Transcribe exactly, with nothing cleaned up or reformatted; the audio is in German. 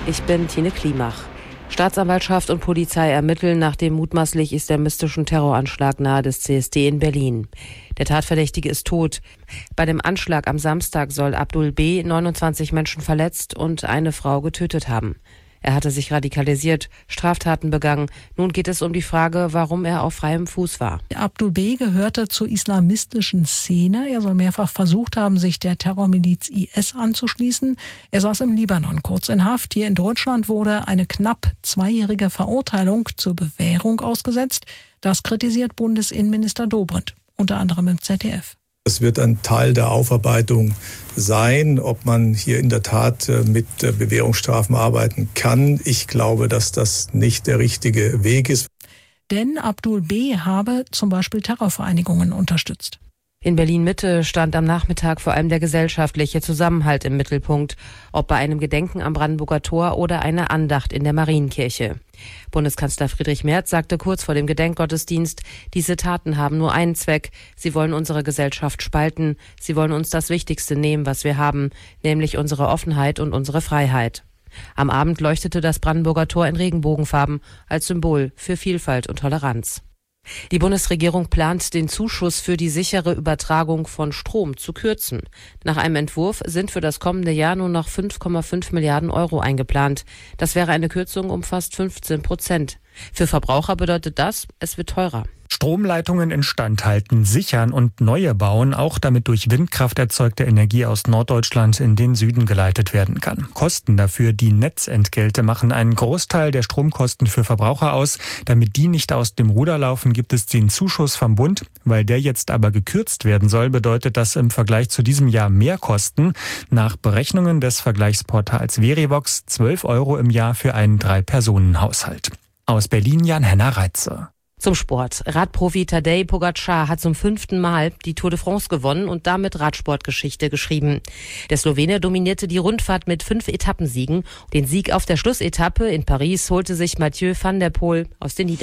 Ich bin Tine Klimach. Staatsanwaltschaft und Polizei ermitteln nach dem mutmaßlich islamistischen Terroranschlag nahe des C S D in Berlin. Der Tatverdächtige ist tot. Bei dem Anschlag am Samstag soll Abdul B. neunundzwanzig Menschen verletzt und eine Frau getötet haben. Er hatte sich radikalisiert, Straftaten begangen. Nun geht es um die Frage, warum er auf freiem Fuß war. Abdul B. gehörte zur islamistischen Szene. Er soll mehrfach versucht haben, sich der Terrormiliz I S anzuschließen. Er saß im Libanon kurz in Haft. Hier in Deutschland wurde eine knapp zweijährige Verurteilung zur Bewährung ausgesetzt. Das kritisiert Bundesinnenminister Dobrindt, unter anderem im Z D F. Es wird ein Teil der Aufarbeitung sein, ob man hier in der Tat mit Bewährungsstrafen arbeiten kann. Ich glaube, dass das nicht der richtige Weg ist. Denn Abdul B. habe zum Beispiel Terrorvereinigungen unterstützt. In Berlin-Mitte stand am Nachmittag vor allem der gesellschaftliche Zusammenhalt im Mittelpunkt, ob bei einem Gedenken am Brandenburger Tor oder einer Andacht in der Marienkirche. Bundeskanzler Friedrich Merz sagte kurz vor dem Gedenkgottesdienst, diese Taten haben nur einen Zweck, sie wollen unsere Gesellschaft spalten, sie wollen uns das Wichtigste nehmen, was wir haben, nämlich unsere Offenheit und unsere Freiheit. Am Abend leuchtete das Brandenburger Tor in Regenbogenfarben als Symbol für Vielfalt und Toleranz. Die Bundesregierung plant, den Zuschuss für die sichere Übertragung von Strom zu kürzen. Nach einem Entwurf sind für das kommende Jahr nur noch fünf Komma fünf Milliarden Euro eingeplant. Das wäre eine Kürzung um fast fünfzehn Prozent. Für Verbraucher bedeutet das, es wird teurer. Stromleitungen instand halten, sichern und neue bauen, auch damit durch Windkraft erzeugte Energie aus Norddeutschland in den Süden geleitet werden kann. Kosten dafür, die Netzentgelte, machen einen Großteil der Stromkosten für Verbraucher aus. Damit die nicht aus dem Ruder laufen, gibt es den Zuschuss vom Bund. Weil der jetzt aber gekürzt werden soll, bedeutet das im Vergleich zu diesem Jahr mehr Kosten. Nach Berechnungen des Vergleichsportals Verivox zwölf Euro im Jahr für einen Drei-Personen-Haushalt. Aus Berlin Jan-Henner Reitze. Zum Sport. Radprofi Tadej Pogačar hat zum fünften Mal die Tour de France gewonnen und damit Radsportgeschichte geschrieben. Der Slowene dominierte die Rundfahrt mit fünf Etappensiegen. Den Sieg auf der Schlussetappe in Paris holte sich Mathieu van der Poel aus den Niederlanden.